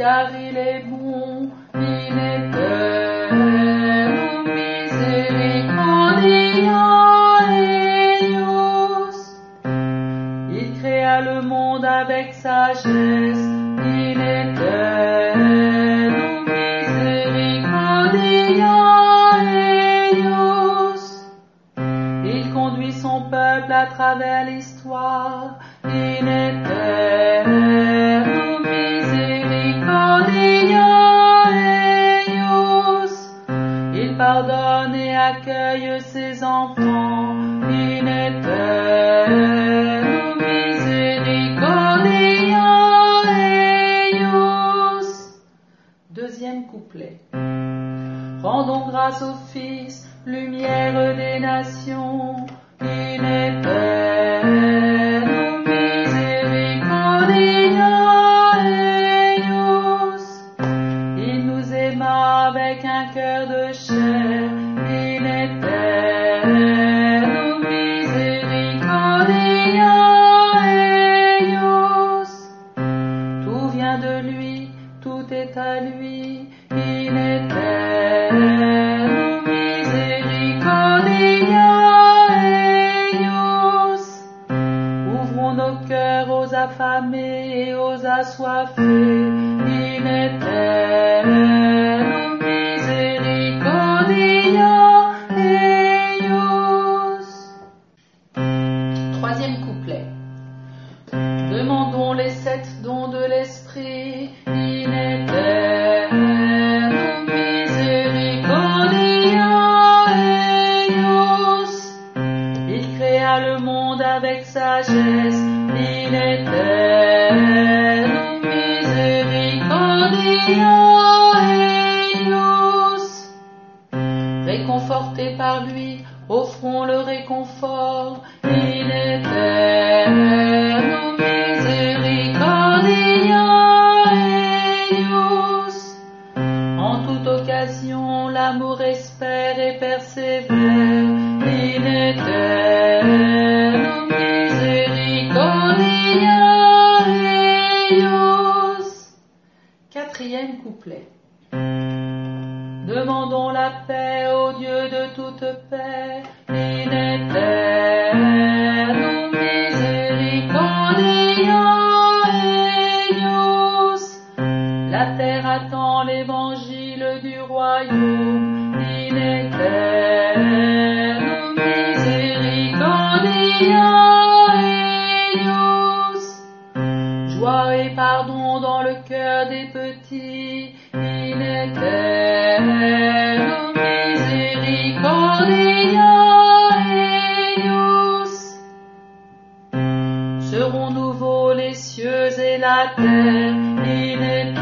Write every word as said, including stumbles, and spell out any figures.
car il est bon, in eternum misericordia eius. Il créa le monde avec sagesse, in eternum misericordia eius. Il conduit son peuple à travers l'histoire, in eternum misericordia eius. Il pardonne et accueille ses enfants, in eternum misericordia eius. Deuxième couplet. Rendons grâce au Fils, lumière des nations, in eternum misericordia eius. Il nous aima avec un cœur de chair, in eternum misericordia eius. Tout vient de lui, tout est à lui, in eternum misericordia eius. Ouvrons nos cœurs aux affamés et aux assoiffés, in eternum misericordia eius. Troisième couplet. Demandons les sept dons de l'esprit, in eternum misericordia eius. Il créa le monde avec sagesse, in eternum misericordia eius. Réconfortés par lui, offrons le réconfort, in eternum misericordia eius. En toute occasion, l'amour espère et persévère, in eternum misericordia eius. Quatrième couplet. Demandons la paix au Dieu de toute paix, in eternum misericordia eius. La terre attend l'évangile du royaume, in eternum misericordia eius. Joie et pardon dans le cœur des petits, in eternum misericordia eius. Seront nouveaux les cieux et la terre, in eternum